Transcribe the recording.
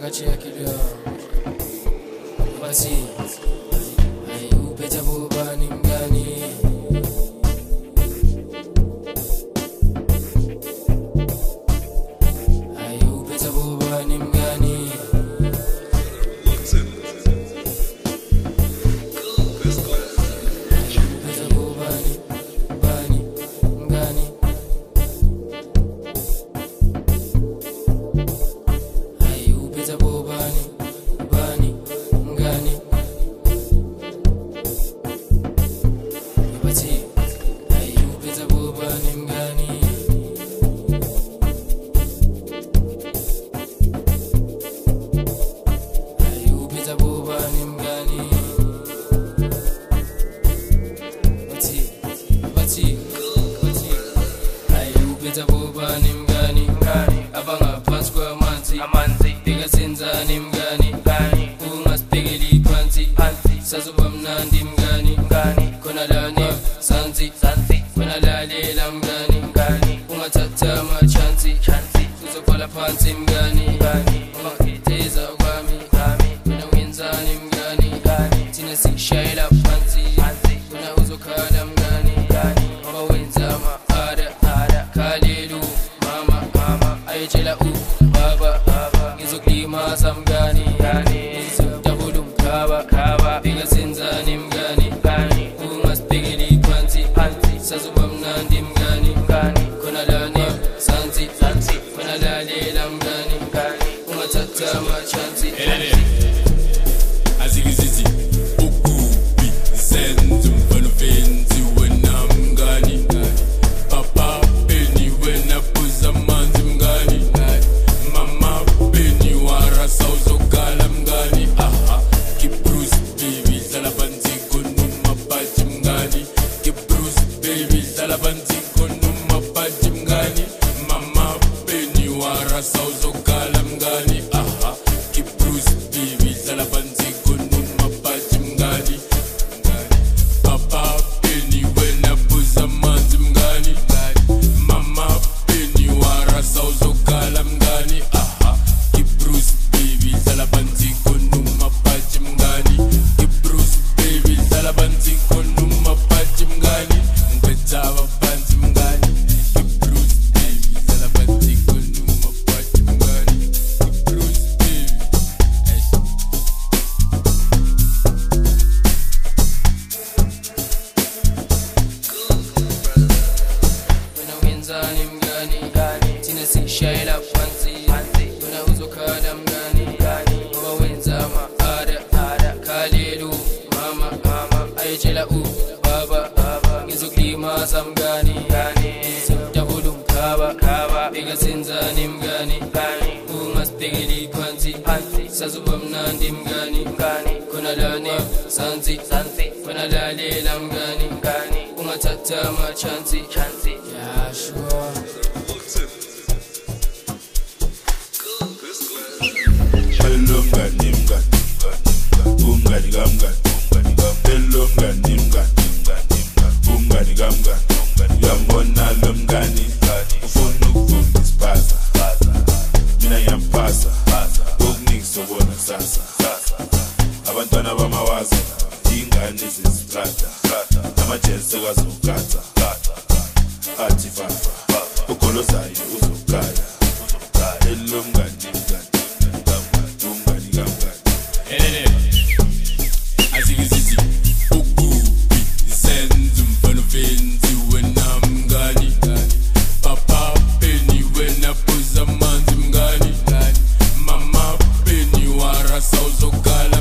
Akachia kidogo basi upeta boba ni mgani upeta boba ni mgani upeta boba ni mgani upeta boba ni mgani basi upeta boba ni mgani upeta boba ni mgani basi upeta boba ni mgani abanga phansi kwamanzi bekasenza ni mgani ungasibhekeli phansi sazoba mnandi mgani khona lana sansi khona lalela mgani ungathatha amachansi uzobhala phansi mgani ungakheteza kwami wena wenzani mgani thina sikushayela phansi wena uzokhala mgani ngoba wenza ama-ada khalelu mama ayetshela ubaba ngizokulimaza mgani ngizokudabula umkhaba bekasenzani mgani ungasibhekeli phansi sazoba mnandi mgani khona lana sansi khona lalela mgani ungathatha amachansi azikizithi ukubi senze umfana ofenzi wena mngani papa beni wena phuza amanzi mngani mama beni warasa uzokhala mngani Bruce baby dlala phansi khona bhaji mngani Bruce baby dlala phansi khona bhaji mngani mama beni warasa uzokhala mngani Bruce baby dlala phansi khona bhaji mngani papa beni wena phuza amanzi mngani mama beni warasa uzokhala mngani Bruce baby dlala phansi khona bhaji mngani Bruce baby dlala phansi khona bhaji mngani ngiphetha abaphansi mngani Bruce baby dlala phansi khona bhaji mngani Bruce baby wena wenzani mgani thina sikushayela phansi wena uzokhala mgani ngoba wenza ama-ada khalelu mama ayetshela ubaba ngizokulimaza mgani ngizokudabula umkhaba bekasenzani mgani ungasibhekeli phansi sazoba mnandi mgani khona lana sansi khona lalela mgani ungathatha amachansi yeah sure Hello mngani umngani kamngani hello mngani umngani kamngani uyambona lo mngani ufuna ukuvuma isiphaza mina ngiyampasa okuningi sobona kusasa abantwana bamawaza ingane zezistrata amajezi sekwazi ukugada athi fafa ugolozayo uzokukala hello mngani umngani kamngani azikizithi ukubi senze umfana ofenzi wena mngani papa beni wena phuza amanzi mngani mama beni warasa uzokhala